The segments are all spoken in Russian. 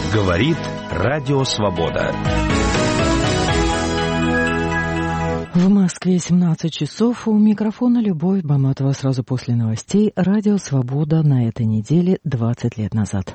Говорит Радио Свобода. В Москве 17 часов. У микрофона Любовь Баматова. Сразу после новостей. Радио Свобода на этой неделе 20 лет назад.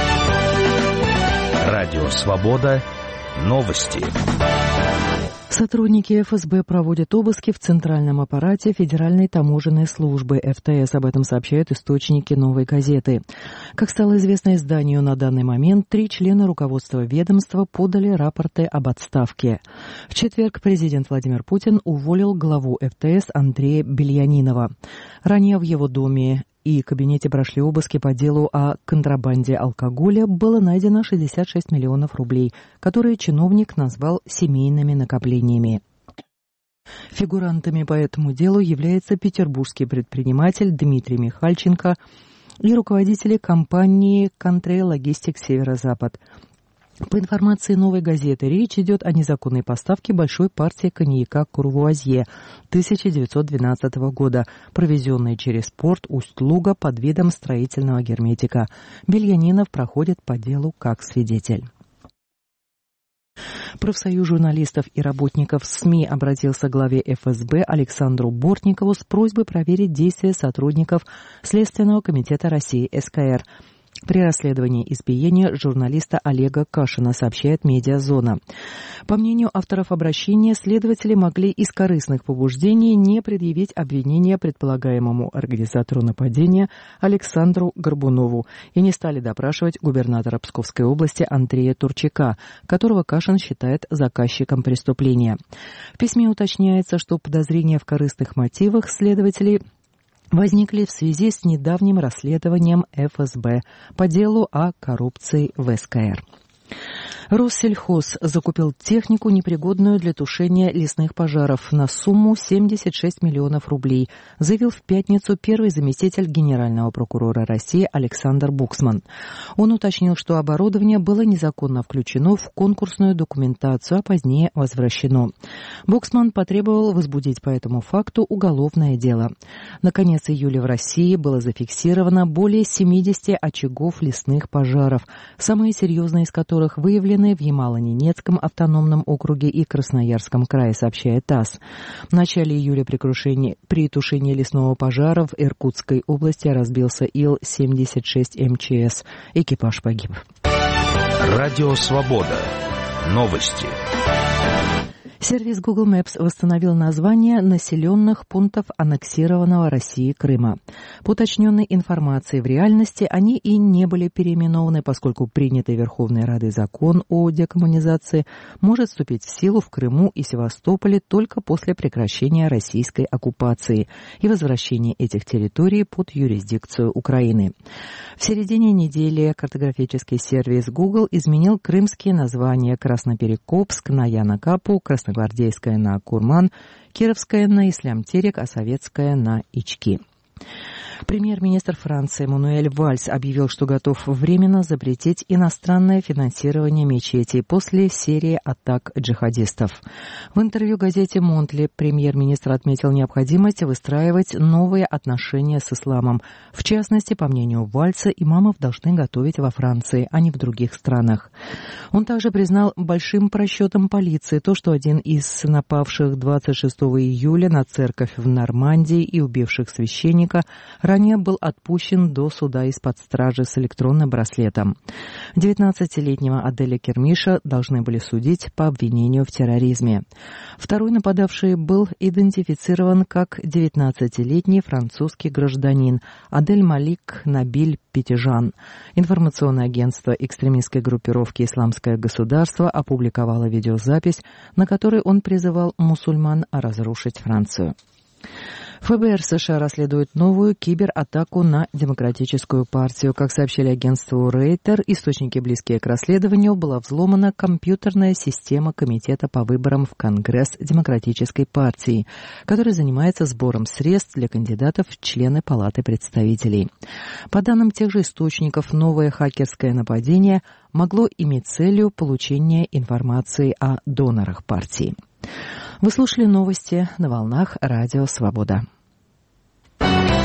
Радио Свобода. Новости. Сотрудники ФСБ проводят обыски в центральном аппарате Федеральной таможенной службы ФТС. Об этом сообщают источники «Новой газеты». Как стало известно изданию, на данный момент 3 члена руководства ведомства подали рапорты об отставке. В четверг президент Владимир Путин уволил главу ФТС Андрея Бельянинова. Ранее в его доме и кабинете прошли обыски по делу о контрабанде алкоголя. Было найдено 66 миллионов рублей, которые чиновник назвал семейными накоплениями. Фигурантами по этому делу является петербургский предприниматель Дмитрий Михальченко и руководители компании «Контрей Логистик Северо-Запад». По информации «Новой газеты», речь идет о незаконной поставке большой партии коньяка «Курвуазье» 1912 года, провезенной через порт Усть-Луга под видом строительного герметика. Бельянинов проходит по делу как свидетель. Профсоюз журналистов и работников СМИ обратился к главе ФСБ Александру Бортникову с просьбой проверить действия сотрудников Следственного комитета России СКР при расследовании избиения журналиста Олега Кашина, сообщает «Медиазона». По мнению авторов обращения, следователи могли из корыстных побуждений не предъявить обвинения предполагаемому организатору нападения Александру Горбунову и не стали допрашивать губернатора Псковской области Андрея Турчака, которого Кашин считает заказчиком преступления. В письме уточняется, что подозрения в корыстных мотивах следователей возникли в связи с недавним расследованием ФСБ по делу о коррупции в СКР. Россельхоз закупил технику, непригодную для тушения лесных пожаров, на сумму 76 миллионов рублей, заявил в пятницу первый заместитель генерального прокурора России Александр Буксман. Он уточнил, что оборудование было незаконно включено в конкурсную документацию, а позднее возвращено. Буксман потребовал возбудить по этому факту уголовное дело. На конец июля в России было зафиксировано более 70 очагов лесных пожаров, самые серьезные из которых выявлены в Ямало-Ненецком автономном округе и Красноярском крае, сообщает ТАСС. В начале июля при тушении лесного пожара в Иркутской области разбился Ил-76 МЧС. Экипаж погиб. Радио Свобода. Новости. Сервис Google Maps восстановил названия населенных пунктов аннексированного Россией Крыма. По уточненной информации, в реальности они и не были переименованы, поскольку принятый Верховной Радой закон о декоммунизации может вступить в силу в Крыму и Севастополе только после прекращения российской оккупации и возвращения этих территорий под юрисдикцию Украины. В середине недели картографический сервис Google изменил крымские названия: Красноперекопск на Яна-Капу, Красногвардейская на Курман, Кировская на Ислам-Терек, а Советская на Ички. Премьер-министр Франции Мануэль Вальс объявил, что готов временно запретить иностранное финансирование мечетей после серии атак джихадистов. В интервью газете «Монтли» премьер-министр отметил необходимость выстраивать новые отношения с исламом. В частности, по мнению Вальса, имамов должны готовить во Франции, а не в других странах. Он также признал большим просчетом полиции то, что один из напавших 26 июля на церковь в Нормандии и убивших священника ранее был отпущен до суда из-под стражи с электронным браслетом. 19-летнего Аделя Кермиша должны были судить по обвинению в терроризме. Второй нападавший был идентифицирован как 19-летний французский гражданин Адель Малик Набиль Петижан. Информационное агентство экстремистской группировки «Исламское государство» опубликовало видеозапись, на которой он призывал мусульман разрушить Францию. ФБР США расследует новую кибератаку на Демократическую партию. Как сообщили агентству Рейтер, источники, близкие к расследованию, была взломана компьютерная система Комитета по выборам в Конгресс Демократической партии, который занимается сбором средств для кандидатов в члены Палаты представителей. По данным тех же источников, новое хакерское нападение могло иметь целью получения информации о донорах партии. Вы слушали новости на волнах Радио Свобода.